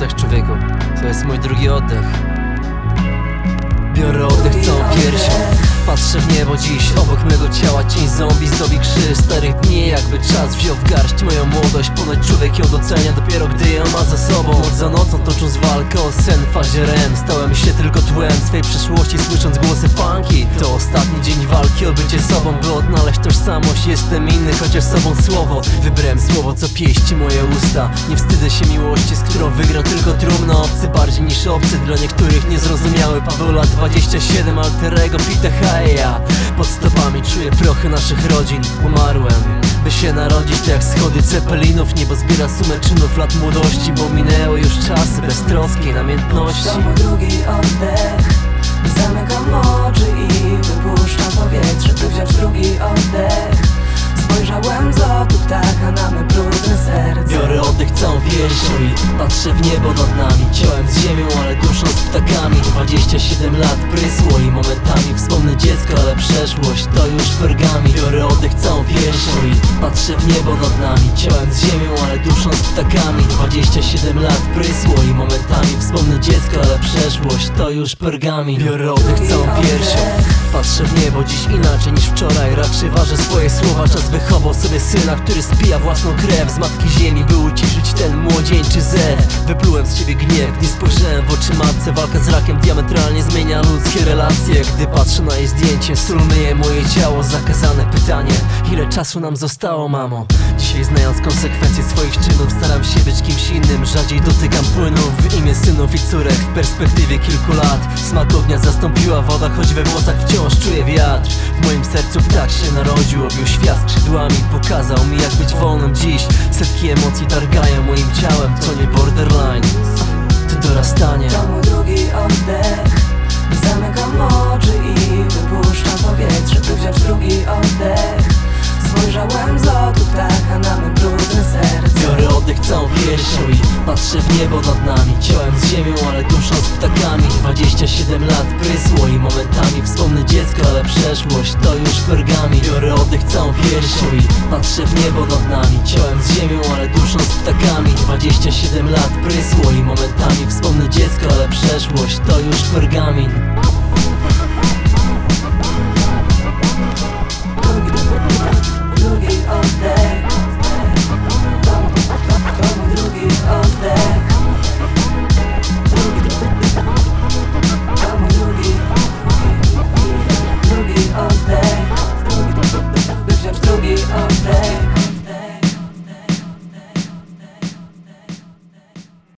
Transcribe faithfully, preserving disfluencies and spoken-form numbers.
oddech, człowieku. To jest mój drugi oddech. Biorę oddech całą piersią. Patrzę w niebo dziś, obok mego ciała cień zombie zdobi krzyż starych dni. Jakby czas wziął w garść moją młodość. Ponoć człowiek ją docenia dopiero gdy ją ma za sobą. Noc za nocą tocząc walkę o sen w fazie R E M. Stałem się tylko tłem swej przeszłości, słysząc głosy funky. To ostatni dzień walki o bycie sobą, by odnaleźć tożsamość. Jestem inny, chociaż sobą słowo. Wybrałem słowo, co pieści moje usta. Nie wstydzę się miłości, z którą wygra tylko trumno. Obcy bardziej niż obcy, dla niektórych niezrozumiały. Paweł lat dwadzieścia siedem, alterego Pita Heja. Pod stopami czuję prochy naszych rodzin. Umarłem, by się narodzić, tak jak schody cepelinów. Niebo zbiera sumę czynów lat młodości, bo minęły już czasy beztroskiej namiętności. To mój drugi oddech. Zamykam oczy i wypuszczam powietrze, by wziąć drugi oddech. Spojrzałem z lotu ptaka na me brudne serce. Biorę oddech całą piersią i patrzę w niebo nad nami. Ciałem z ziemią, ale duszą z ptakami. Dwadzieścia siedem lat prysło i momentami wspomnę dziecko, ale przeszłość to już pergami. Biorę oddech całą piersią i patrzę w niebo nad nami. Ciałem z ziemią, ale duszą z ptakami. Dwadzieścia siedem lat prysło i momentami wspomnę dziecko, ale przeszłość to już pergami. Biorę oddech całą piersią. Patrzę w niebo dziś inaczej niż wczoraj. Raczej ważę swoje słowa. Czas wychował sobie syna, który spija własną krew z matki ziemi, by uciszyć ten młodzieńczy zew. Wyplułem z siebie gniew, gdy spojrzałem w oczy matce. Walka z rakiem diametralnie zmienia ludzkie relacje. Gdy patrzę na jej zdjęcie, sól myje moje ciało. Zakazane pytanie, ile czasu nam zostało, mamo? Dzisiaj, znając konsekwencje swoich czynów, staram się być kimś innym. Rzadziej dotykam płynów w imię synów i córek. W perspektywie kilku lat smak ognia zastąpiła woda, choć we włosach wciąż czuję wiatr. W moim sercu ptak się narodził, objął świat skrzydłami. Pokazał mi, jak być wolnym dziś. Setki emocji targają moim ciałem. To nie borderline, to dorastanie. To mój drugi oddech. Zamykam oczy i wypuszczam powietrze, by wziąć drugi oddech. Spojrzałem z lotu ptaka na me brudne serce. Biorę oddech całą piersią i patrzę w niebo nad nami. Ciałem z ziemią, ale duszą z ptakami. Dwadzieścia siedem lat prysło i momentami wspomnę dziecko, ale przeszłość to już pergami. Biorę oddech całą piersią i patrzę w niebo nad nami. Ciałem z ziemią, ale duszą z ptakami. Dwadzieścia siedem lat prysło i momentami wspomnę dziecko, ale przeszłość to już pergamin. Drugi oddech. To mój drugi oddech. To mój drugi, drugi oddech. By wziąć drugi oddech.